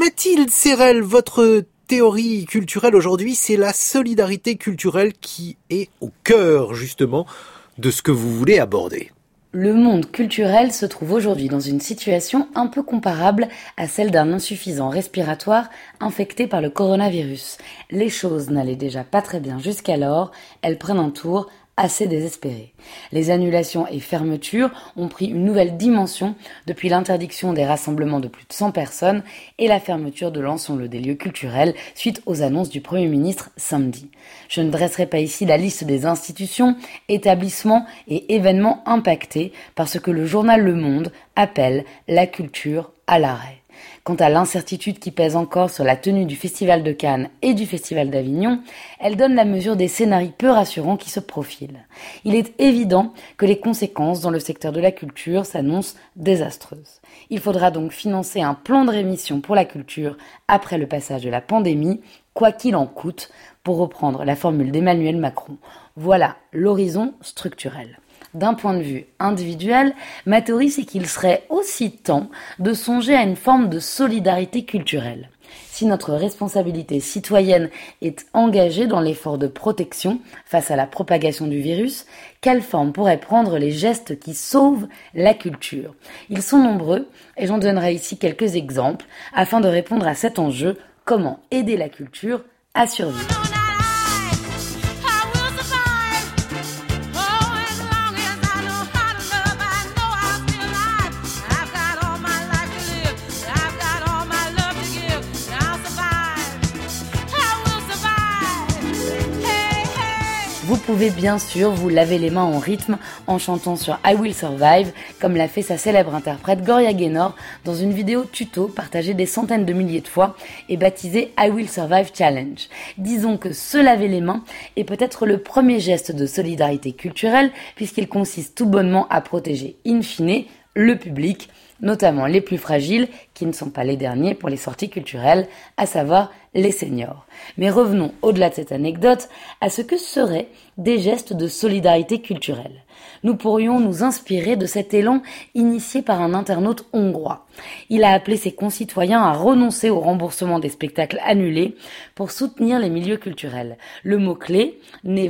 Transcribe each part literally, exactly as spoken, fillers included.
Mathilde Serrel, votre théorie culturelle aujourd'hui, c'est la solidarité culturelle qui est au cœur, justement, de ce que vous voulez aborder. Le monde culturel se trouve aujourd'hui dans une situation un peu comparable à celle d'un insuffisant respiratoire infecté par le coronavirus. Les choses n'allaient déjà pas très bien jusqu'alors, elles prennent un tour assez désespéré. Les annulations et fermetures ont pris une nouvelle dimension depuis l'interdiction des rassemblements de plus de cent personnes et la fermeture de l'ensemble des lieux culturels suite aux annonces du Premier ministre samedi. Je ne dresserai pas ici la liste des institutions, établissements et événements impactés par ce que le journal Le Monde appelle la culture à l'arrêt. Quant à l'incertitude qui pèse encore sur la tenue du Festival de Cannes et du Festival d'Avignon, elle donne la mesure des scénarios peu rassurants qui se profilent. Il est évident que les conséquences dans le secteur de la culture s'annoncent désastreuses. Il faudra donc financer un plan de rémission pour la culture après le passage de la pandémie, quoi qu'il en coûte, pour reprendre la formule d'Emmanuel Macron. Voilà l'horizon structurel. D'un point de vue individuel, ma théorie c'est qu'il serait aussi temps de songer à une forme de solidarité culturelle. Si notre responsabilité citoyenne est engagée dans l'effort de protection face à la propagation du virus, quelle forme pourraient prendre les gestes qui sauvent la culture ? Ils sont nombreux et j'en donnerai ici quelques exemples afin de répondre à cet enjeu, comment aider la culture à survivre. Vous pouvez bien sûr vous laver les mains en rythme en chantant sur I Will Survive, comme l'a fait sa célèbre interprète Gloria Gaynor dans une vidéo tuto partagée des centaines de milliers de fois et baptisée I Will Survive Challenge. Disons que se laver les mains est peut-être le premier geste de solidarité culturelle puisqu'il consiste tout bonnement à protéger in fine le public, notamment les plus fragiles, qui ne sont pas les derniers pour les sorties culturelles, à savoir les seniors. Mais revenons au-delà de cette anecdote à ce que seraient des gestes de solidarité culturelle. Nous pourrions nous inspirer de cet élan initié par un internaute hongrois. Il a appelé ses concitoyens à renoncer au remboursement des spectacles annulés pour soutenir les milieux culturels. Le mot-clé, ne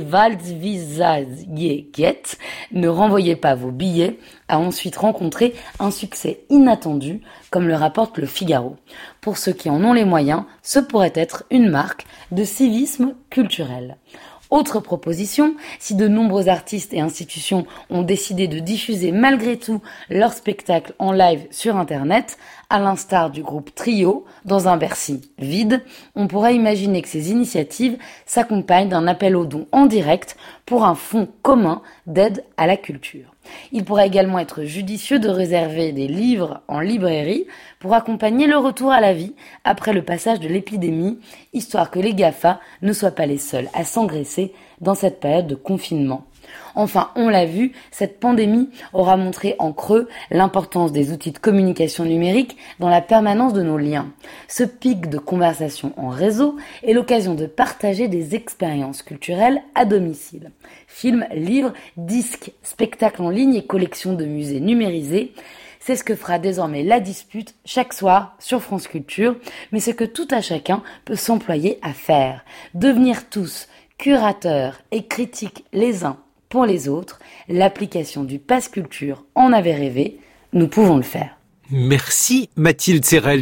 valsvisajeget, ne renvoyez pas vos billets, a ensuite rencontré un succès inattendu, comme le rapporte le Figaro. Pour ceux qui en ont les moyens, ce pourrait être une marque de civisme culturel. Autre proposition, si de nombreux artistes et institutions ont décidé de diffuser malgré tout leurs spectacles en live sur Internet, à l'instar du groupe Trio, dans un Bercy vide, on pourrait imaginer que ces initiatives s'accompagnent d'un appel aux dons en direct pour un fonds commun d'aide à la culture. Il pourrait également être judicieux de réserver des livres en librairie pour accompagner le retour à la vie après le passage de l'épidémie, histoire que les GAFA ne soient pas les seuls à s'engraisser dans cette période de confinement. Enfin, on l'a vu, cette pandémie aura montré en creux l'importance des outils de communication numérique dans la permanence de nos liens. Ce pic de conversation en réseau est l'occasion de partager des expériences culturelles à domicile. Films, livres, disques, spectacles en ligne et collections de musées numérisés. C'est ce que fera désormais La Dispute chaque soir sur France Culture, mais ce que tout à chacun peut s'employer à faire. Devenir tous curateurs et critiques les uns pour les autres, l'application du Pass Culture en avait rêvé, nous pouvons le faire. Merci Mathilde Serrel.